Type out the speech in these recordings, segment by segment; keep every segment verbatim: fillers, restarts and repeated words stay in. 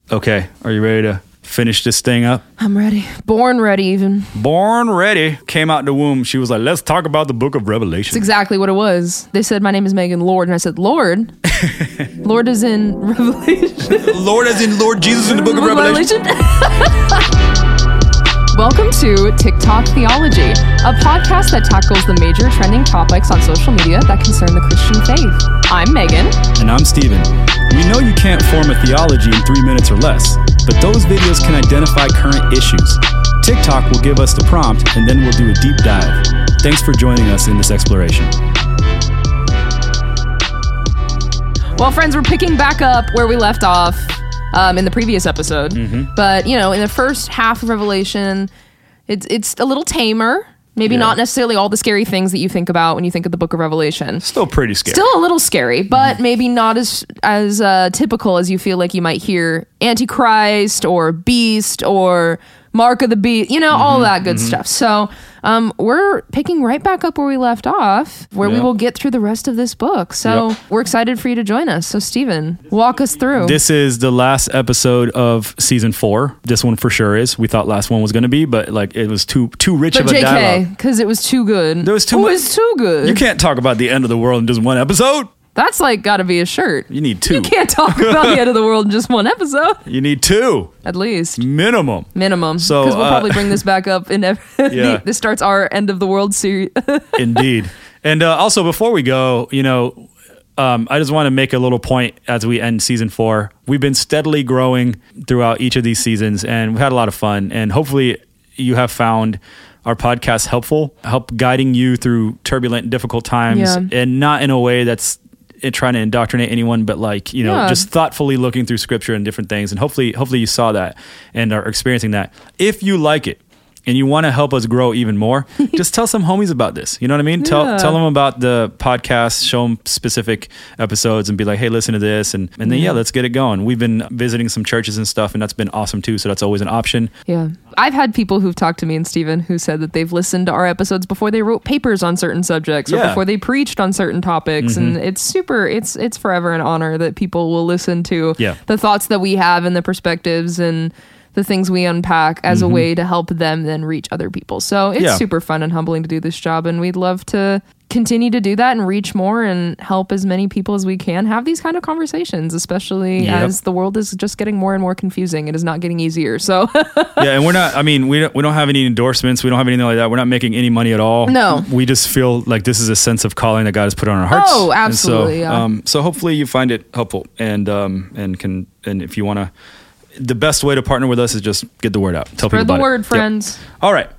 Okay, are you ready to finish this thing up? I'm ready. Born ready, even. Born ready. Came out the womb. She was like, let's talk about the book of Revelation. That's exactly what it was. They said, my name is Megan Lord. And I said, Lord? Lord is in Revelation. Lord as in Lord Jesus in the book of Revelation. Welcome to TikTok Theology, a podcast that tackles the major trending topics on social media that concern the Christian faith. I'm Megan. And I'm Steven. We know you can't form a theology in three minutes or less, but those videos can identify current issues. TikTok will give us the prompt, and then we'll do a deep dive. Thanks for joining us in this exploration. Well, friends, we're picking back up where we left off um, in the previous episode. Mm-hmm. But, you know, in the first half of Revelation, it's it's a little tamer. Maybe yeah. not necessarily all the scary things that you think about when you think of the book of Revelation. Still pretty scary. Still a little scary, but mm-hmm. maybe not as as uh, typical as you feel like you might hear Antichrist or Beast or Mark of the Beast, you know, mm-hmm. all that good mm-hmm. stuff. So um, we're picking right back up where we left off, where yep. we will get through the rest of this book. So yep. we're excited for you to join us. So Steven, walk us through. This is the last episode of season four. This one for sure is. We thought last one was going to be, but like it was too too rich but of a J K, dialogue. Because it was too good. There was too It much. was too good. You can't talk about the end of the world in just one episode. That's like got to be a shirt. You need two. You can't talk about the end of the world in just one episode. You need two. At least. Minimum. Minimum. So, because we'll uh, probably bring this back up in every, yeah. This starts our end of the world series. Indeed. And uh, also, before we go, you know, um, I just want to make a little point as we end season four. We've been steadily growing throughout each of these seasons, and we've had a lot of fun. And hopefully you have found our podcast helpful, help guiding you through turbulent and difficult times, yeah. and not in a way that's trying to indoctrinate anyone, but like, you know, yeah. just thoughtfully looking through scripture and different things. And hopefully, hopefully you saw that and are experiencing that. If you like it and you want to help us grow even more, just tell some homies about this. You know what I mean? Yeah. Tell tell them about the podcast, show them specific episodes and be like, hey, listen to this. And, and then, yeah. yeah, let's get it going. We've been visiting some churches and stuff, and that's been awesome too. So that's always an option. Yeah. I've had people who've talked to me and Steven who said that they've listened to our episodes before they wrote papers on certain subjects or yeah. before they preached on certain topics. Mm-hmm. And it's super, it's it's forever an honor that people will listen to yeah. the thoughts that we have and the perspectives and the things we unpack as mm-hmm. a way to help them then reach other people. So it's yeah. super fun and humbling to do this job. And we'd love to continue to do that and reach more and help as many people as we can have these kind of conversations, especially yep. as the world is just getting more and more confusing. It is not getting easier. So yeah, and we're not, I mean, we don't, we don't have any endorsements. We don't have anything like that. We're not making any money at all. No. We just feel like this is a sense of calling that God has put on our hearts. Oh, absolutely. And so, yeah. um, so hopefully you find it helpful, and um, and can, and if you want to, the best way to partner with us is just get the word out. Tell Spread people about the word, it. friends. Yep. All right.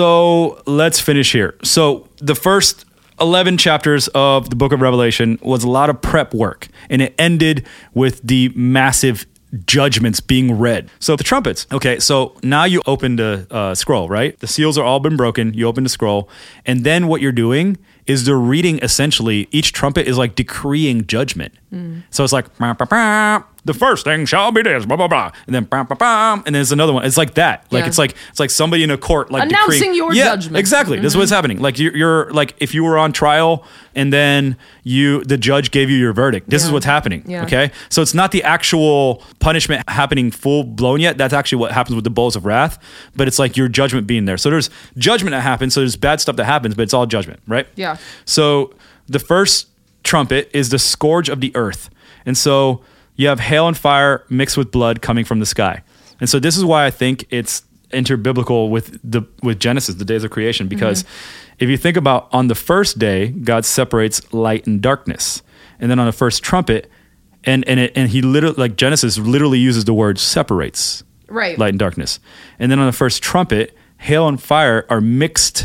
So let's finish here. So the first eleven chapters of the book of Revelation was a lot of prep work, and it ended with the massive judgments being read. So the trumpets. Okay, so now you open the uh, scroll, right? The seals are all been broken. You open the scroll, and then what you're doing is they're reading, essentially, each trumpet is like decreeing judgment. Mm. So it's like, bah, bah, bah, the first thing shall be this, blah, blah, blah. And then, bah, bah, bah, and then there's another one. It's like that. Like, yeah. it's like, it's like somebody in a court, like announcing decreeing, your yeah, judgment. Exactly. Mm-hmm. This is what's happening. Like you're, you're like, if you were on trial and then you, the judge gave you your verdict, this yeah. is what's happening. Yeah. Okay. So it's not the actual punishment happening full blown yet. That's actually what happens with the bowls of wrath, but it's like your judgment being there. So there's judgment that happens. So there's bad stuff that happens, but it's all judgment, right? Yeah. So the first trumpet is the scourge of the earth. And so you have hail and fire mixed with blood coming from the sky. And so this is why I think it's interbiblical with the with Genesis, the days of creation, because mm-hmm. if you think about on the first day, God separates light and darkness. And then on the first trumpet, and and it, and he literally, like Genesis literally uses the word separates right. light and darkness. And then on the first trumpet, hail and fire are mixed.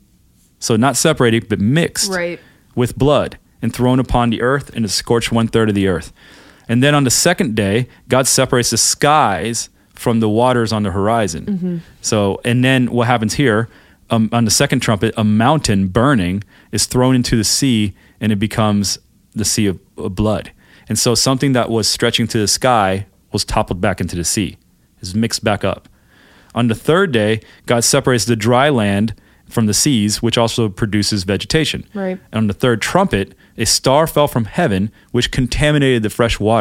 So not separated, but mixed right. with blood and thrown upon the earth, and it scorched one third of the earth. And then on the second day, God separates the skies from the waters on the horizon. Mm-hmm. So, and then what happens here, um, on the second trumpet, a mountain burning is thrown into the sea, and it becomes the sea of, of blood. And so something that was stretching to the sky was toppled back into the sea, is mixed back up. On the third day, God separates the dry land from the seas, which also produces vegetation. Right. And on the third trumpet, a star fell from heaven, which contaminated the fresh water.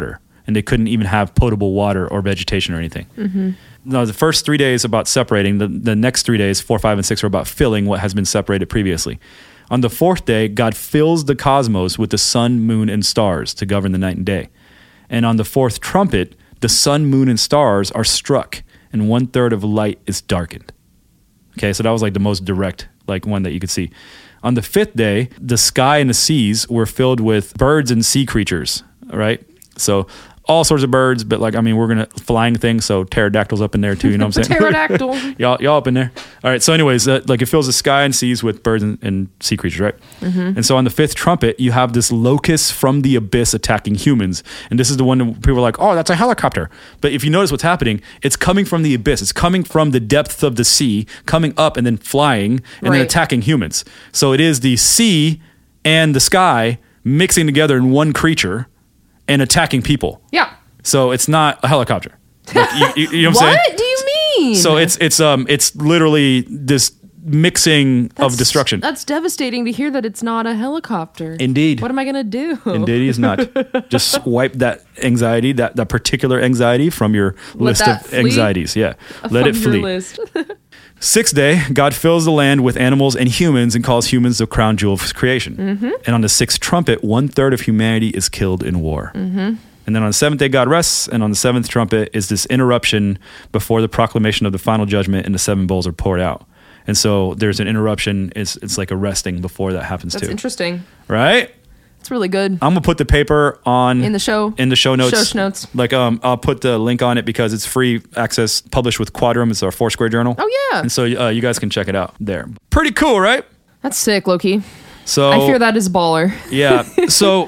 and they couldn't even have potable water or vegetation or anything. Mm-hmm. No, the first three days about separating. The, the next three days, four, five, and six, are about filling what has been separated previously. On the fourth day, God fills the cosmos with the sun, moon, and stars to govern the night and day. And on the fourth trumpet, the sun, moon, and stars are struck, and one third of light is darkened. Okay, so that was like the most direct, like one that you could see. On the fifth day, the sky and the seas were filled with birds and sea creatures, right? So all sorts of birds, but like, I mean, we're going to flying things. So pterodactyls up in there too, you know what I'm saying? Pterodactyl. y'all, y'all up in there. All right. So anyways, uh, like it fills the sky and seas with birds and, and sea creatures, right? Mm-hmm. And so on the fifth trumpet, you have this locust from the abyss attacking humans. And this is the one that people are like, oh, that's a helicopter. But if you notice what's happening, it's coming from the abyss. It's coming from the depths of the sea, coming up and then flying and right. then attacking humans. So it is the sea and the sky mixing together in one creature and attacking people. Yeah. So it's not a helicopter. Like, you, you, you know what I'm saying? What do you mean? So it's it's um it's literally this mixing That's- of destruction. That's devastating to hear that it's not a helicopter. Indeed. What am I going to do? Indeed, it's not. Just wipe that anxiety, that, that particular anxiety from your Let list that of flee? anxieties. Yeah. From Let it your flee. list. Sixth day, God fills the land with animals and humans and calls humans the crown jewel of his creation. Mm-hmm. And on the sixth trumpet, one third of humanity is killed in war. Mm-hmm. And then on the seventh day, God rests. And on the seventh trumpet is this interruption before the proclamation of the final judgment and the seven bowls are poured out. And so there's an interruption. It's, it's like a resting before that happens That's too. interesting. Right? It's really good. I'm gonna put the paper on In the show. in the show notes. Show notes. Like um, I'll put the link on it because it's free access, published with Quadrum. It's our Foursquare journal. Oh, yeah. And so uh, you guys can check it out there. Pretty cool, right? That's sick, Loki. So I fear that is baller. yeah. So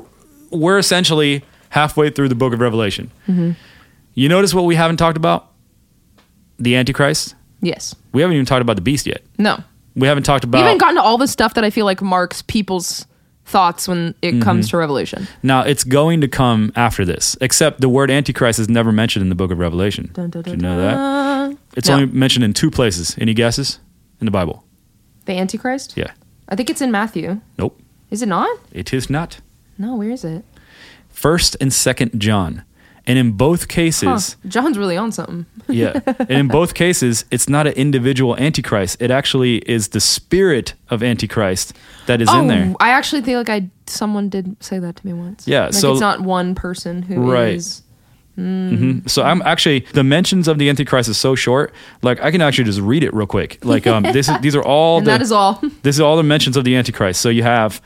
we're essentially halfway through the book of Revelation. Mm-hmm. You notice what we haven't talked about? The Antichrist. Yes. We haven't even talked about the beast yet. No. We haven't talked about. We haven't gotten to all the stuff that I feel like marks people's thoughts when it Mm-hmm. comes to Revelation. Now, it's going to come after this, except the word Antichrist is never mentioned in the book of Revelation. Dun, dun, Did dun, you know that? dun. It's No. only mentioned in two places. Any guesses? In the Bible. The Antichrist? Yeah. I think it's in Matthew. Nope. Is it not? It is not. No, where is it? First and Second John. And in both Huh. cases, John's really on something. yeah. And in both cases, it's not an individual Antichrist. It actually is the spirit of Antichrist that is oh, in there. I actually think like I someone did say that to me once. Yeah, Like so- it's not one person who Right. is. Mhm. So I'm actually, the mentions of the Antichrist is so short. Like I can actually just read it real quick. Like um, this is, these are all And the, that is all. This is all the mentions of the Antichrist. So you have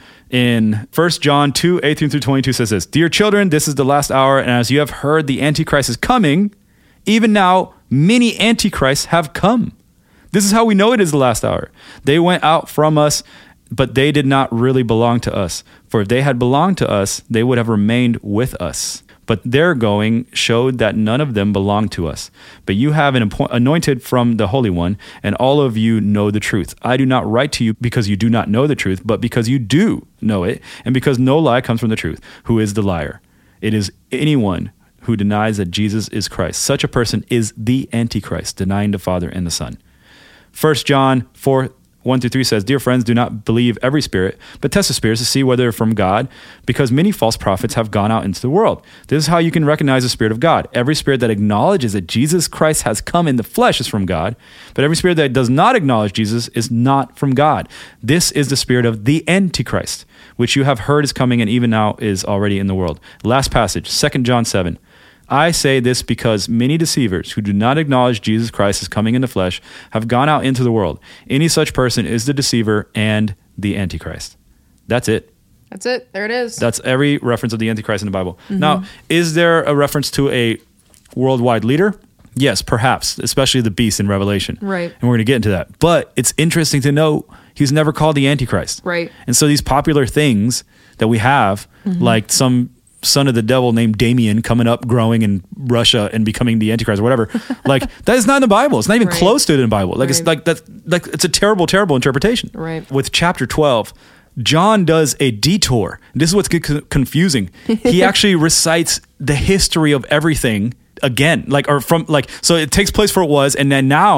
in First John two, eighteen through twenty-two says this, Dear children, this is the last hour, and as you have heard the Antichrist is coming, even now many Antichrists have come. This is how we know it is the last hour. They went out from us, but they did not really belong to us. For if they had belonged to us, they would have remained with us. But their going showed that none of them belonged to us. But you have an appoint- anointed from the Holy One, and all of you know the truth. I do not write to you because you do not know the truth, but because you do know it, and because no lie comes from the truth. Who is the liar? It is anyone who denies that Jesus is Christ. Such a person is the Antichrist, denying the Father and the Son. First John four, one through three says, Dear friends, do not believe every spirit, but test the spirits to see whether they're from God, because many false prophets have gone out into the world. This is how you can recognize the Spirit of God. Every spirit that acknowledges that Jesus Christ has come in the flesh is from God, but every spirit that does not acknowledge Jesus is not from God. This is the spirit of the Antichrist, which you have heard is coming and even now is already in the world. Last passage, Second John seven. I say this because many deceivers who do not acknowledge Jesus Christ as coming in the flesh have gone out into the world. Any such person is the deceiver and the Antichrist. That's it. That's it. There it is. That's every reference of the Antichrist in the Bible. Mm-hmm. Now, is there a reference to a worldwide leader? Yes, perhaps, especially the beast in Revelation. Right. And we're going to get into that. But it's interesting to know he's never called the Antichrist. Right. And so these popular things that we have, mm-hmm. like some son of the devil named Damien coming up, growing in Russia and becoming the Antichrist or whatever. Like that is not in the Bible. It's not even right. close to it in the Bible. Like right. it's like that. Like it's a terrible, terrible interpretation. Right. With chapter twelve, John does a detour. This is what's confusing. He actually recites the history of everything again, like or from like so it takes place for what it was, and then now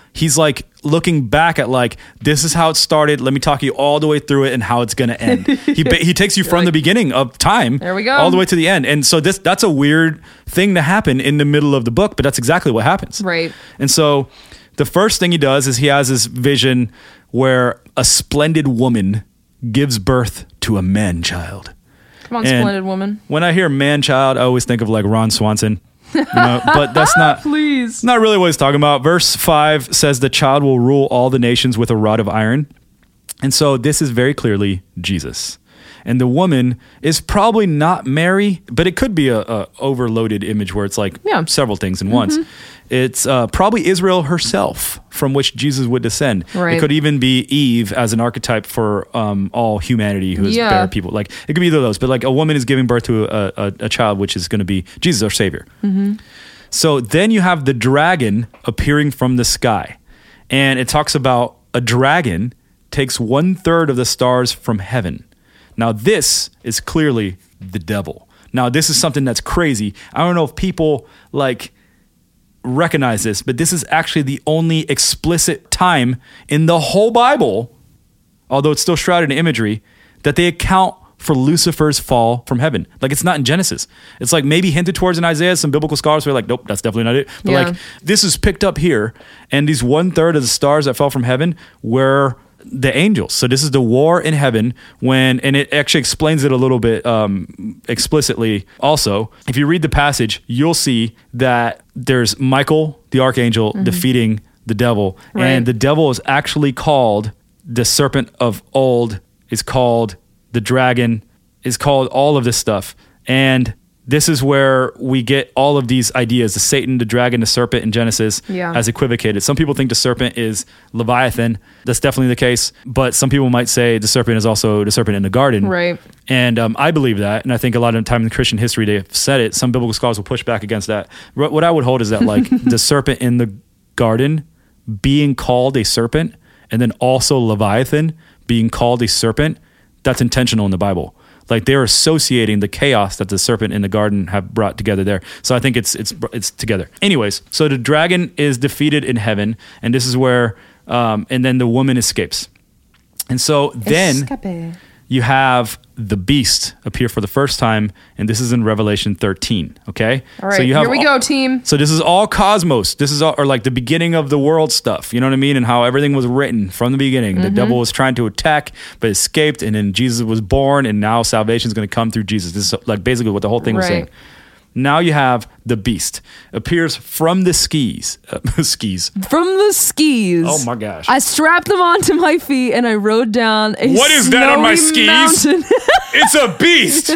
he's like looking back at like, this is how it started. Let me talk you all the way through it and how it's going to end. he he takes you from like, the beginning of time there we go. all the way to the end. And so this that's a weird thing to happen in the middle of the book, but that's exactly what happens. Right. And so the first thing he does is he has this vision where a splendid woman gives birth to a man-child. Come on, And splendid woman. When I hear man-child, I always think of like Ron Swanson. You know, but that's not Please. not really what he's talking about. Verse five says the child will rule all the nations with a rod of iron. And so this is very clearly Jesus. And the woman is probably not Mary, but it could be a, a overloaded image where it's like yeah. several things in once. It's uh, probably Israel herself from which Jesus would descend. Right. It could even be Eve as an archetype for um, all humanity who is Yeah. bare people. Like it could be either of those, but like a woman is giving birth to a, a, a child, which is going to be Jesus, our Savior. Mm-hmm. So then you have the dragon appearing from the sky. And it talks about a dragon takes one third of the stars from heaven. Now, this is clearly the devil. Now, this is something that's crazy. I don't know if people like recognize this, but this is actually the only explicit time in the whole Bible, although it's still shrouded in imagery, that they account for Lucifer's fall from heaven. Like it's not in Genesis. It's like maybe hinted towards in Isaiah. Some biblical scholars were like, nope, that's definitely not it. But Yeah. like this is picked up here, and these one third of the stars that fell from heaven were the angels. So this is the war in heaven when, and it actually explains it a little bit um, explicitly also. If you read the passage, you'll see that there's Michael, the archangel, mm-hmm. defeating the devil. Right. And the devil is actually called the serpent of old, is called the dragon, is called all of this stuff. And this is where we get all of these ideas, the Satan, the dragon, the serpent in Genesis yeah. as equivocated. Some people think the serpent is Leviathan. That's definitely the case. But some people might say the serpent is also the serpent in the garden. Right. And um, I believe that. And I think a lot of the time in Christian history, they've said it. Some biblical scholars will push back against that. What I would hold is that like the serpent in the garden being called a serpent and then also Leviathan being called a serpent, that's intentional in the Bible. Like they're associating the chaos that the serpent in the garden have brought together there. So I think it's it's it's together. Anyways, so the dragon is defeated in heaven, and this is where, um, and then the woman escapes. And so then Escape. you have the beast appear for the first time, and this is in Revelation thirteen. Okay, All right, so you have here we all, go, team. So this is all cosmos. This is all, or like the beginning of the world stuff. You know what I mean? And how everything was written from the beginning. Mm-hmm. The devil was trying to attack, but escaped, and then Jesus was born, and now salvation is going to come through Jesus. This is like basically what the whole thing was Right. saying. Now you have the beast appears from the skis, uh, skis. From the skis. Oh my gosh! I strapped them onto my feet and I rode down a What is that on my snowy skis? mountain. It's a beast.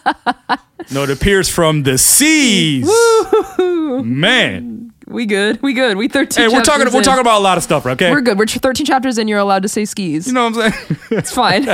No, it appears from the seas. Man, we good. We good. We thirteen. hey, we're talking. chapters We're in. talking about a lot of stuff, okay? We're good. We're thirteen chapters in. You're allowed to say skis. You know what I'm saying? It's fine.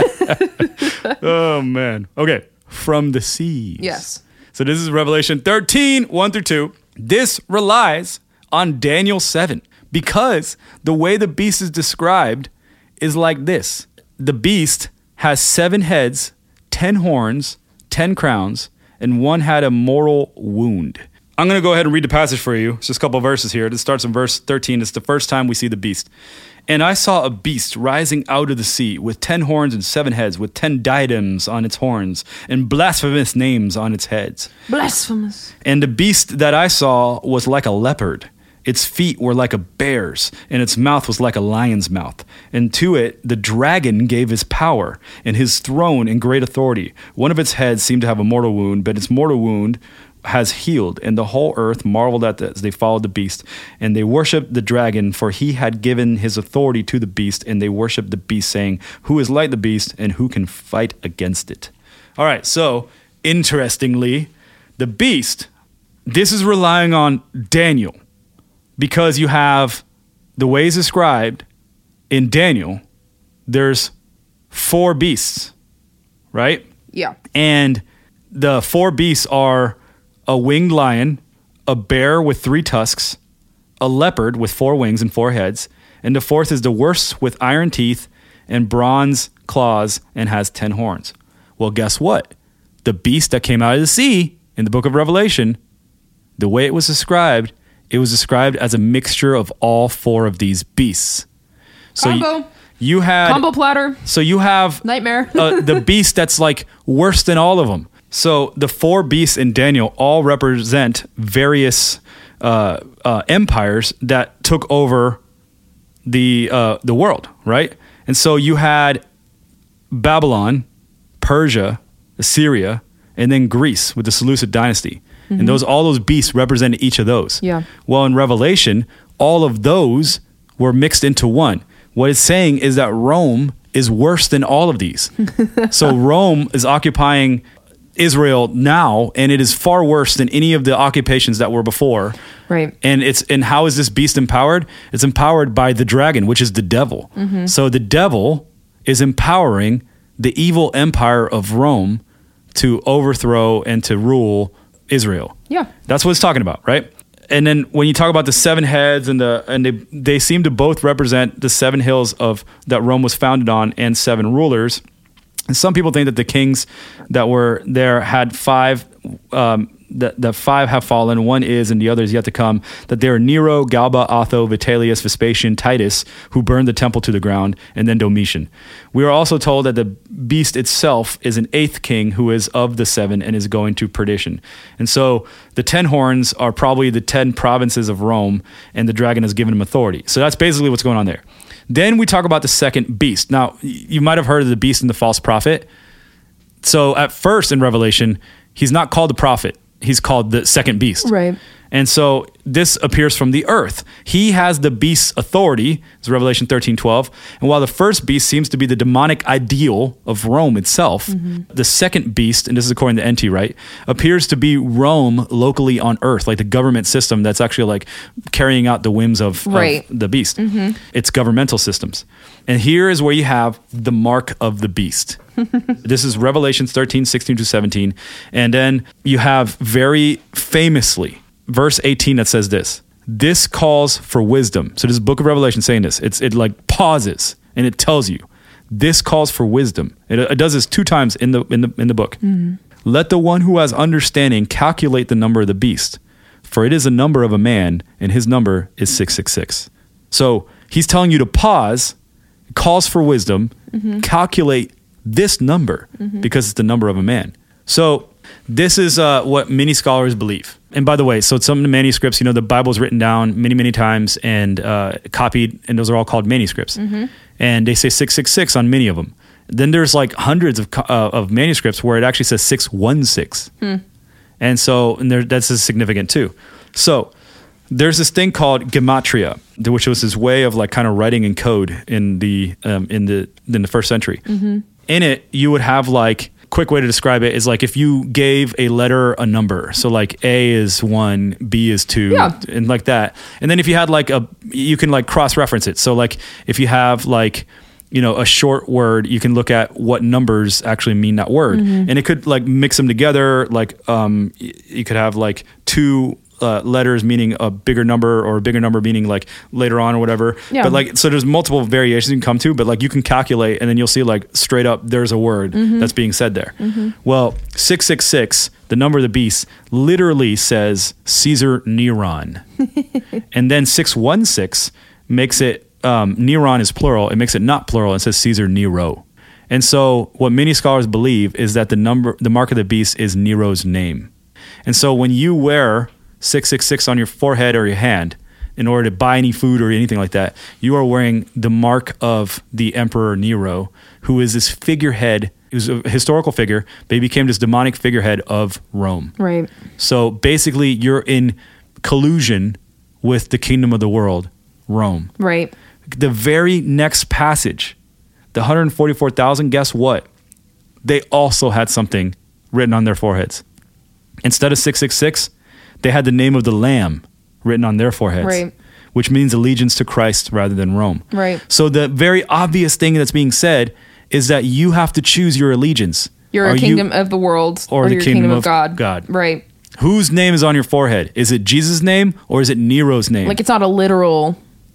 Oh man. Okay, from the seas. Yes. So this is Revelation thirteen, one through two. This relies on Daniel seven because the way the beast is described is like this. The beast has seven heads, ten horns, ten crowns, and one had a mortal wound. I'm going to go ahead and read the passage for you. It's just a couple of verses here. This starts in verse thirteen. It's the first time we see the beast. And I saw a beast rising out of the sea with ten horns and seven heads, with ten diadems on its horns and blasphemous names on its heads. Blasphemous. And the beast that I saw was like a leopard. Its feet were like a bear's, and its mouth was like a lion's mouth. And to it the dragon gave his power and his throne and great authority. One of its heads seemed to have a mortal wound, but its mortal wound has healed, and the whole earth marveled at this. They followed the beast, and they worshipped the dragon, for he had given his authority to the beast, and they worshipped the beast, saying, who is like the beast, and who can fight against it? All right, so interestingly, the beast, this is relying on Daniel, because you have the ways described in Daniel, there's four beasts, right? Yeah. And the four beasts are a winged lion, a bear with three tusks, a leopard with four wings and four heads, and the fourth is the worst with iron teeth and bronze claws and has ten horns. Well, guess what? The beast that came out of the sea in the book of Revelation, the way it was described it was described as a mixture of all four of these beasts. So Combo. You, you had Combo platter. So you have Nightmare. uh, the beast that's like worse than all of them. So the four beasts in Daniel all represent various uh, uh, empires that took over the uh, the world, right? And so you had Babylon, Persia, Assyria, and then Greece with the Seleucid dynasty. Mm-hmm. And those all those beasts represented each of those. Yeah. Well, in Revelation, all of those were mixed into one. What it's saying is that Rome is worse than all of these. So Rome is occupying Israel now, and it is far worse than any of the occupations that were before. Right. And it's and how is this beast empowered? It's empowered by the dragon, which is the devil. Mm-hmm. So the devil is empowering the evil empire of Rome to overthrow and to rule Israel. Yeah. That's what it's talking about, right? And then when you talk about the seven heads and the and they they seem to both represent the seven hills of that Rome was founded on and seven rulers. And some people think that the kings that were there had five, um, that, that five have fallen, one is, and the other is yet to come, that they are Nero, Galba, Otho, Vitellius, Vespasian, Titus, who burned the temple to the ground, and then Domitian. We are also told that the beast itself is an eighth king who is of the seven and is going to perdition. And so the ten horns are probably the ten provinces of Rome, and the dragon has given him authority. So that's basically what's going on there. Then we talk about the second beast. Now, you might have heard of the beast and the false prophet. So at first in Revelation, he's not called the prophet. He's called the second beast. Right. And so this appears from the earth. He has the beast's authority, it's Revelation thirteen twelve. And while the first beast seems to be the demonic ideal of Rome itself, mm-hmm. the second beast, and this is according to N T, right, appears to be Rome locally on earth, like the government system that's actually like carrying out the whims of, right. of the beast. Mm-hmm. It's governmental systems. And here is where you have the mark of the beast. This is Revelation thirteen, sixteen to seventeen. And then you have very famously, verse eighteen that says this, this calls for wisdom. So this is book of Revelation saying this. It's It like pauses and it tells you, this calls for wisdom. It, it does this two times in the in the, in the book. Mm-hmm. Let the one who has understanding calculate the number of the beast, for it is a number of a man, and his number is six six six. So he's telling you to pause, calls for wisdom, mm-hmm. calculate this number, mm-hmm. because it's the number of a man. So this is uh, what many scholars believe. And by the way, so some of the manuscripts, you know, the Bible's written down many, many times and uh, copied, and those are all called manuscripts. Mm-hmm. And they say six six six on many of them. Then there's like hundreds of uh, of manuscripts where it actually says six one six. Hmm. And so and there, that's significant too. So there's this thing called gematria, which was this way of like kind of writing in code in the um, in the in the first century. Mm-hmm. In it, you would have like, quick way to describe it is like if you gave a letter a number. So like A is one, B is two, yeah. and like that. And then if you had like a, you can like cross-reference it. So like if you have like, you know, a short word, you can look at what numbers actually mean that word. Mm-hmm. And it could like mix them together. Like um, you could have like two Uh, letters meaning a bigger number, or a bigger number meaning like later on or whatever. Yeah. But like, so there's multiple variations you can come to, but like you can calculate and then you'll see like straight up there's a word mm-hmm. that's being said there. Mm-hmm. Well, six six six, the number of the beast, literally says Caesar Neron. And then six one six makes it, um, Neron is plural, it makes it not plural, it says Caesar Nero. And so what many scholars believe is that the number, the mark of the beast is Nero's name. And so when you wear six six six on your forehead or your hand in order to buy any food or anything like that, you are wearing the mark of the Emperor Nero, who is this figurehead. He was a historical figure, but he became this demonic figurehead of Rome. Right. So basically, you're in collusion with the kingdom of the world, Rome. Right. The very next passage, the one hundred forty-four thousand, guess what? They also had something written on their foreheads. Instead of six six six, they had the name of the Lamb written on their foreheads, right. which means allegiance to Christ rather than Rome. Right. So the very obvious thing that's being said is that you have to choose your allegiance. You're Are a kingdom you, of the world, or, or the your kingdom, kingdom of, of God. God. Right. Whose name is on your forehead? Is it Jesus' name or is it Nero's name? Like it's not a literal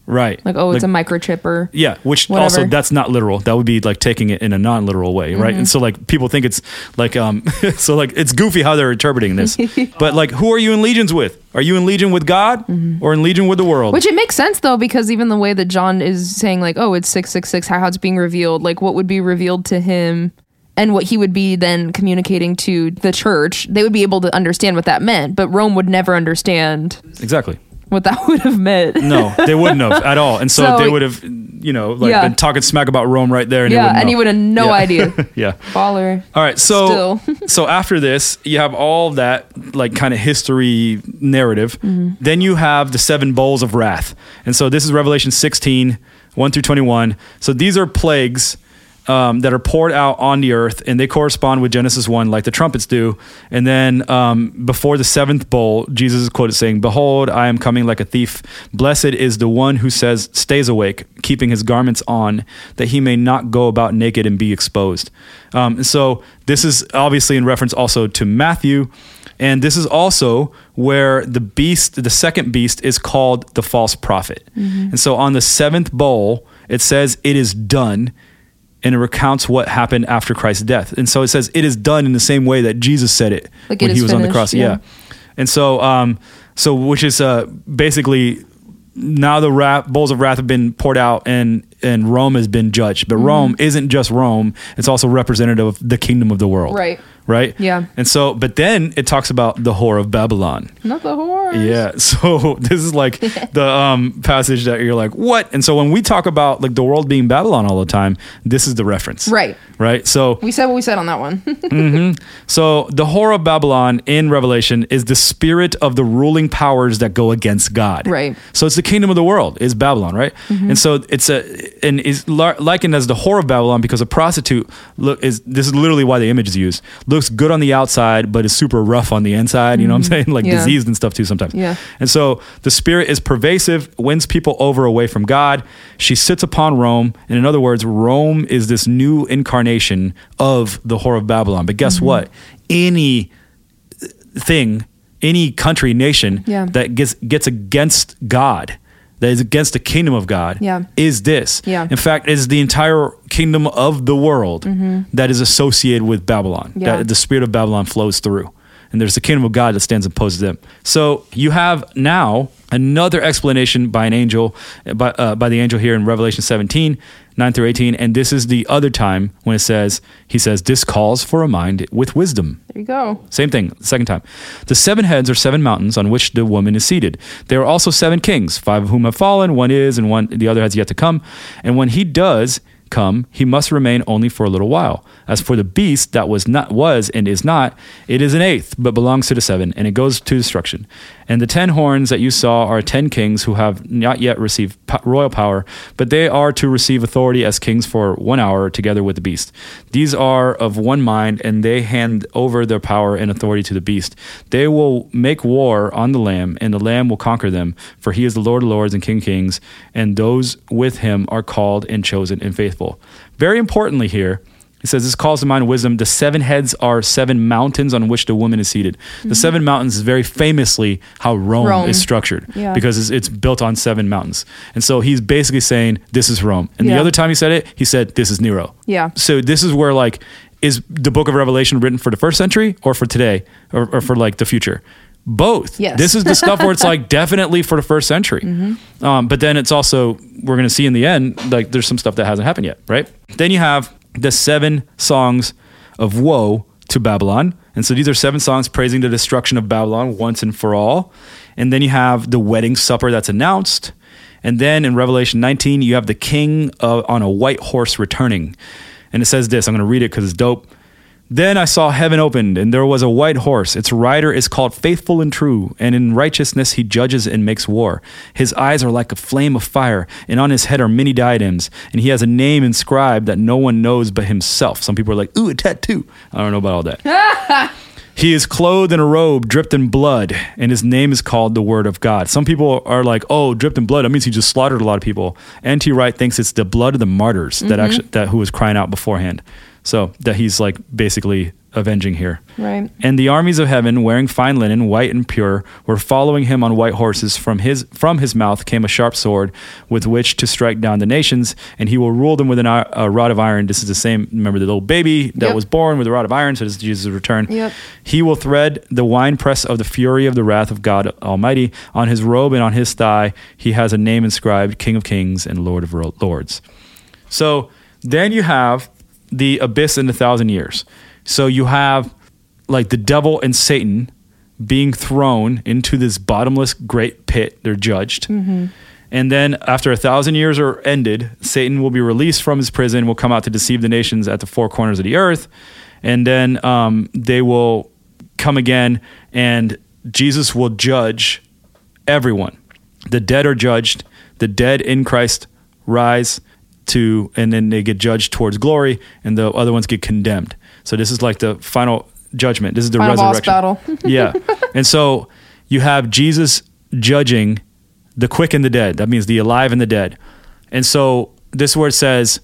Right. Like, oh, it's a microchip or yeah, which whatever. Also that's not literal. That would be like taking it in a non-literal way, right? Mm-hmm. And so like people think it's like um so like it's goofy how they're interpreting this. But like, who are you in legions with? Are you in legion with God mm-hmm. or in legion with the world? Which it makes sense though, because even the way that John is saying like, oh, it's six six six, how it's being revealed, like what would be revealed to him and what he would be then communicating to the church, they would be able to understand what that meant, but Rome would never understand. Exactly. What that would have meant. No, they wouldn't have at all. And so, So- they would have, you know, like Yeah. been talking smack about Rome right there. And Yeah, they and he would have no Yeah. idea. yeah. Baller. All right. So, Still. so after this, you have all that like kind of history narrative. Mm-hmm. Then you have the seven bowls of wrath. And so this is Revelation sixteen, one through twenty-one. So these are plagues Um, that are poured out on the earth, and they correspond with Genesis one, like the trumpets do. And then um, before the seventh bowl, Jesus is quoted saying, "Behold, I am coming like a thief. Blessed is the one who says, stays awake, keeping his garments on, that he may not go about naked and be exposed." Um, so this is obviously in reference also to Matthew. And this is also where the beast, the second beast, is called the false prophet. Mm-hmm. And so on the seventh bowl, it says, "It is done." And it recounts what happened after Christ's death. And so it says it is done in the same way that Jesus said it Like when it he is was on the finished, cross. yeah. Yeah. And so, um, so which is uh, basically now the wrath, bowls of wrath have been poured out and, and Rome has been judged. But mm-hmm. Rome isn't just Rome. It's also representative of the kingdom of the world. Right. Right? Yeah. And so, but then it talks about the whore of Babylon. Not the horse. Yeah. So this is like the um, passage that you're like, what? And so when we talk about like the world being Babylon all the time, this is the reference. Right. Right. So We said what we said on that one. mm-hmm. So the whore of Babylon in Revelation is the spirit of the ruling powers that go against God. Right. So it's the kingdom of the world is Babylon, right? Mm-hmm. And so it's a and is likened as the whore of Babylon because a prostitute look is this is literally why the image is used. Looks good on the outside, but is super rough on the inside. You know what I'm saying? Like Yeah. diseased and stuff too sometimes. Yeah. And so the spirit is pervasive, wins people over away from God. She sits upon Rome. And in other words, Rome is this new incarnation of the whore of Babylon. But guess mm-hmm. what? Any thing, any country, nation Yeah. that gets gets against God, that is against the kingdom of God, Yeah. is this. Yeah. In fact, it is the entire kingdom of the world mm-hmm. that is associated with Babylon. Yeah. That the spirit of Babylon flows through. And there's the kingdom of God that stands opposed to them. So you have now another explanation by an angel, by, uh, by the angel here in Revelation seventeen, nine through eighteen. And this is the other time when it says, he says, "This calls for a mind with wisdom." There you go. Same thing, the second time. "The seven heads are seven mountains on which the woman is seated. There are also seven kings, five of whom have fallen, one is, and one the other has yet to come. And when he does come, he must remain only for a little while. As for the beast that was not was and is not, it is an eighth, but belongs to the seven, and it goes to destruction. And the ten horns that you saw are ten kings who have not yet received po- royal power, but they are to receive authority as kings for one hour together with the beast. These are of one mind, and they hand over their power and authority to the beast. They will make war on the Lamb, and the Lamb will conquer them, for he is the Lord of lords and King of kings, and those with him are called and chosen and faithful." Very importantly here, it says, "This calls to mind wisdom. The seven heads are seven mountains on which the woman is seated." Mm-hmm. The seven mountains is very famously how Rome, Rome. is structured Yeah. because it's, it's built on seven mountains. And so he's basically saying, this is Rome. And Yeah. the other time he said it, he said, this is Nero. Yeah. So this is where like, is the book of Revelation written for the first century or for today or, or for like the future? Both. Yes. This is the stuff where it's like definitely for the first century. Mm-hmm. Um, but then it's also, we're going to see in the end, like there's some stuff that hasn't happened yet, right? Then you have the seven songs of woe to Babylon. And so these are seven songs praising the destruction of Babylon once and for all. And then you have the wedding supper that's announced. And then in Revelation nineteen, you have the king uh, on a white horse returning. And it says this, I'm going to read it because it's dope. "Then I saw heaven opened, and there was a white horse. Its rider is called Faithful and True, and in righteousness he judges and makes war. His eyes are like a flame of fire, and on his head are many diadems, and he has a name inscribed that no one knows but himself." Some people are like, ooh, a tattoo. I don't know about all that. "He is clothed in a robe dripped in blood, and his name is called the Word of God." Some people are like, oh, dripped in blood, that means he just slaughtered a lot of people. N T Wright thinks it's the blood of the martyrs mm-hmm. that actually that who was crying out beforehand. So that he's like basically avenging here. Right. And the armies of heaven, wearing fine linen, white and pure, were following him on white horses. From his from his mouth came a sharp sword with which to strike down the nations, and he will rule them with an, a rod of iron. This is the same, remember the little baby that Yep. was born with a rod of iron, so this is Jesus' return. Yep. He will thread the winepress of the fury of the wrath of God Almighty. On his robe and on his thigh he has a name inscribed, King of Kings and Lord of Lords. So then you have the abyss in a thousand years. So you have like the devil and Satan being thrown into this bottomless great pit. They're judged. Mm-hmm. And then after a thousand years are ended, Satan will be released from his prison, will come out to deceive the nations at the four corners of the earth. And then um, they will come again, and Jesus will judge everyone. The dead are judged. The dead in Christ rise to, and then they get judged towards glory, and the other ones get condemned. So this is like the final judgment. This is the Final boss resurrection. battle. Yeah. And so you have Jesus judging the quick and the dead. That means the alive and the dead. And so this is where it says,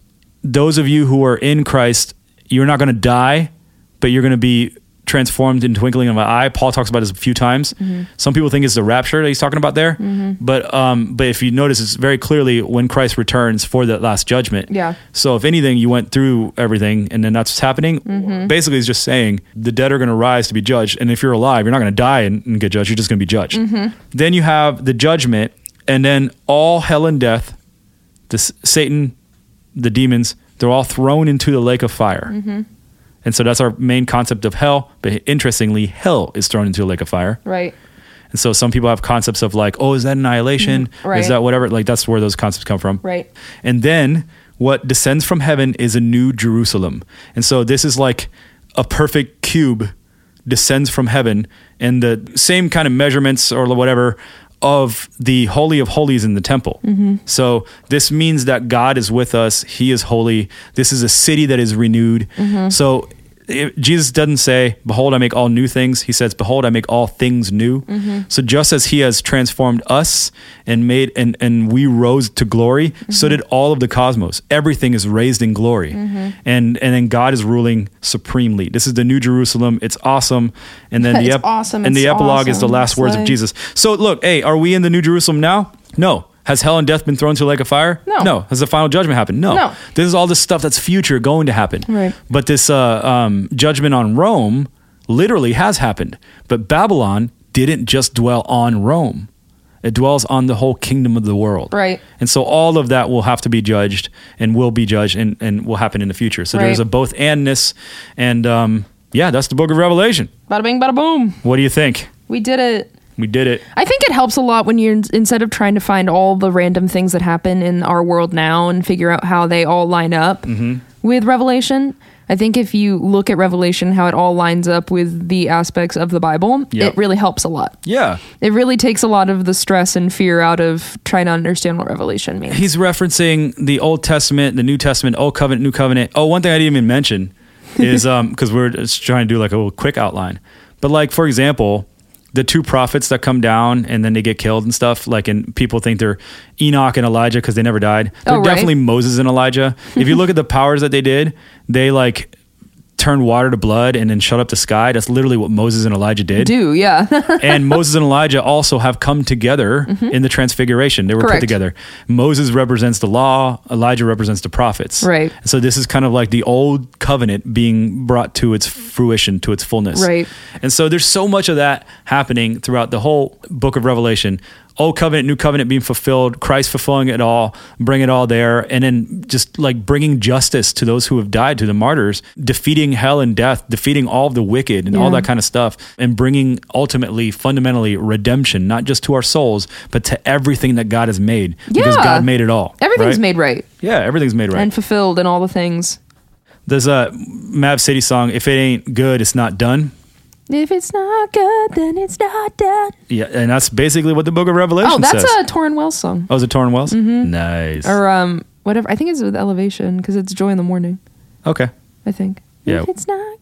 those of you who are in Christ, you're not going to die, but you're going to be transformed in twinkling of an eye. Paul talks about this a few times. Mm-hmm. Some people think it's the rapture that he's talking about there. Mm-hmm. But um, but if you notice, it's very clearly when Christ returns for the last judgment. Yeah. So if anything, you went through everything and then that's what's happening. Mm-hmm. Basically, he's just saying the dead are going to rise to be judged. And if you're alive, you're not going to die and, and get judged. You're just going to be judged. Mm-hmm. Then you have the judgment, and then all hell and death, this, Satan, the demons, they're all thrown into the lake of fire. Mm-hmm. And so that's our main concept of hell. But interestingly, hell is thrown into a lake of fire. Right. And so some people have concepts of like, oh, is that annihilation? Mm-hmm. Right. Is that whatever? Like that's where those concepts come from. Right. And then what descends from heaven is a new Jerusalem. And so this is like a perfect cube descends from heaven, and the same kind of measurements or whatever of the Holy of Holies in the temple. Mm-hmm. So this means that God is with us. He is holy. This is a city that is renewed. Mm-hmm. So it, Jesus doesn't say, behold, I make all new things. He says, behold, I make all things new. Mm-hmm. So just as he has transformed us and made, and, and we rose to glory, mm-hmm. so did all of the cosmos. Everything is raised in glory. Mm-hmm. And, and then God is ruling supremely. This is the new Jerusalem. It's awesome. And then It's the, ep- awesome. and the It's epilogue is the awesome. last It's words like- of Jesus. So look, hey, are we in the new Jerusalem now? No. Has hell and death been thrown to a lake of fire? No. No. Has the final judgment happened? No. No. This is all this stuff that's future going to happen. Right. But this uh, um, judgment on Rome literally has happened. But Babylon didn't just dwell on Rome. It dwells on the whole kingdom of the world. Right. And so all of that will have to be judged and will be judged and, and will happen in the future. So Right. there's a both andness. And um, yeah, that's the book of Revelation. Bada bing, bada boom. What do you think? We did it. We did it. I think it helps a lot when you're, instead of trying to find all the random things that happen in our world now and figure out how they all line up mm-hmm. with Revelation. I think if you look at Revelation, how it all lines up with the aspects of the Bible, Yep. it really helps a lot. Yeah. It really takes a lot of the stress and fear out of trying to understand what Revelation means. He's referencing the Old Testament, the New Testament, Old Covenant, New Covenant. Oh, one thing I didn't even mention is um because we're just trying to do like a little quick outline. But like, for example, the two prophets that come down and then they get killed and stuff, like, and people think they're Enoch and Elijah because they never died. They're Oh, right. definitely Moses and Elijah. If you look at the powers that they did, they like turned water to blood and then shut up the sky. That's literally what Moses and Elijah did. Do, yeah. And Moses and Elijah also have come together mm-hmm. in the transfiguration. They were Correct. put together. Moses represents the law. Elijah represents the prophets. Right. And so this is kind of like the old covenant being brought to its fruition, to its fullness. Right. And so there's so much of that happening throughout the whole book of Revelation. Old covenant, new covenant being fulfilled, Christ fulfilling it all, bring it all there, and then just like bringing justice to those who have died, to the martyrs, defeating hell and death, defeating all of the wicked and all Yeah. that kind of stuff, and bringing ultimately, fundamentally, redemption, not just to our souls, but to everything that God has made, because Yeah. God made it all. Everything's right? made right Yeah, everything's made right. and fulfilled and all the things. There's a Mav City song, "If it ain't good, it's not done." If it's not good, then it's not done. Yeah, and that's basically what the book of Revelation Oh, that's says. a Torrin Wells song. Oh, is it Torrin Wells? Mm-hmm. Nice. Or um, whatever. I think it's with Elevation because it's Joy in the Morning. Okay. I think. Yeah. If it's not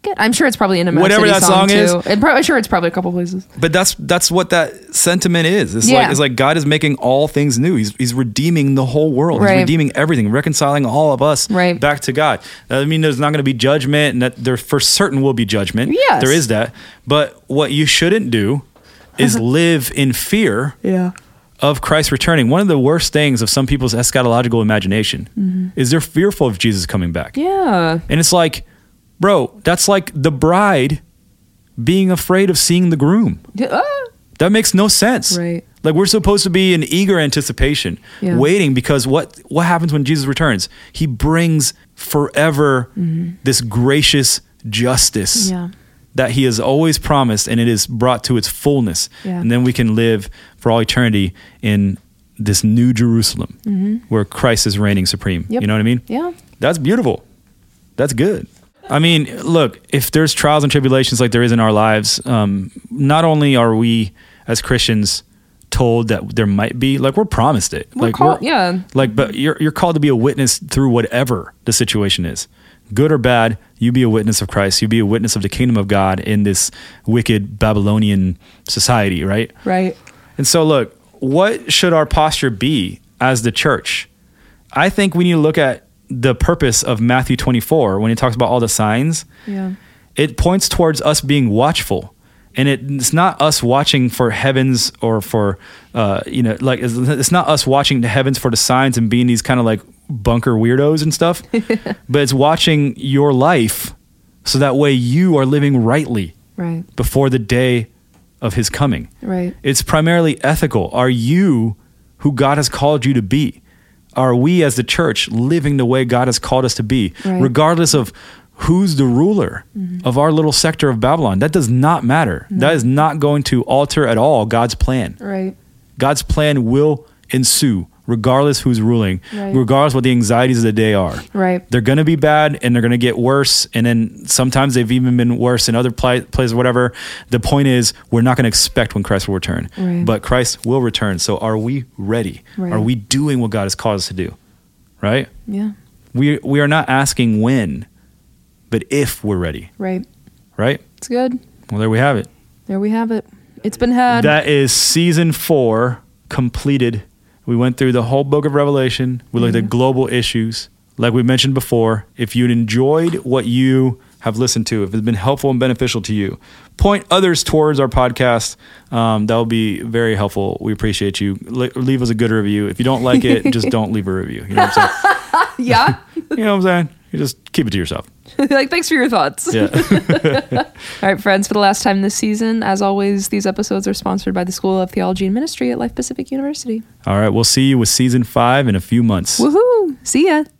Good. I'm sure it's probably in a Mad Whatever City that song too. is. And pro- I'm sure it's probably a couple places. But that's that's what that sentiment is. It's Yeah. like it's like God is making all things new. He's he's redeeming the whole world. Right. He's redeeming everything, reconciling all of us Right. back to God. I mean, there's not going to be judgment, and that there for certain will be judgment. Yes. There is that. But what you shouldn't do is live in fear Yeah. of Christ returning. One of the worst things of some people's eschatological imagination Mm-hmm. is they're fearful of Jesus coming back. Yeah. And it's like, bro, that's like the bride being afraid of seeing the groom. Ah. That makes no sense. Right. Like we're supposed to be in eager anticipation, Yeah. waiting, because what what happens when Jesus returns? He brings forever this gracious justice Mm-hmm. Yeah. that he has always promised, and it is brought to its fullness. Yeah. And then we can live for all eternity in this new Jerusalem where Christ is reigning supreme. Mm-hmm. Yep. You know what I mean? Yeah. That's beautiful. That's good. I mean, look, if there's trials and tribulations like there is in our lives, um, not only are we as Christians told that there might be, like we're promised it. We're like called- yeah. Like, but you're you're called to be a witness through whatever the situation is, good or bad. You be a witness of Christ. You be a witness of the kingdom of God in this wicked Babylonian society, right? Right. And so, look, what should our posture be as the church? I think we need to look at the purpose of Matthew twenty-four when he talks about all the signs. Yeah. It points towards us being watchful. And it, it's not us watching for heavens or for, uh, you know, like, it's, it's not us watching the heavens for the signs and being these kind of like bunker weirdos and stuff, but it's watching your life so that way you are living rightly Right. before the day of his coming. Right. It's primarily ethical. Are you who God has called you to be? Are we as the church living the way God has called us to be, Right. regardless of who's the ruler Mm-hmm. of our little sector of Babylon? That does not matter. That is not going to alter at all God's plan. Right. God's plan will ensue regardless who's ruling, Right. regardless what the anxieties of the day are. Right. They're going to be bad and they're going to get worse. And then sometimes they've even been worse in other pla- places, whatever. The point is, we're not going to expect when Christ will return, Right. but Christ will return. So are we ready? Right. Are we doing what God has called us to do? Right? Yeah. We, we are not asking when, but if we're ready. Right. Right? It's good. Well, there we have it. There we have it. It's been had. That is season four completed. We went through the whole book of Revelation. We looked Yeah. at global issues. Like we mentioned before, if you'd enjoyed what you have listened to, if it's been helpful and beneficial to you, point others towards our podcast. Um, that will be very helpful. We appreciate you. Le- leave us a good review. If you don't like it, just don't leave a review. You know what I'm saying? Yeah. You know what I'm saying? You just keep it to yourself. Like, thanks for your thoughts. Yeah. All right, friends, for the last time this season, as always, these episodes are sponsored by the School of Theology and Ministry at Life Pacific University. All right. We'll see you with season five in a few months. Woohoo! See ya.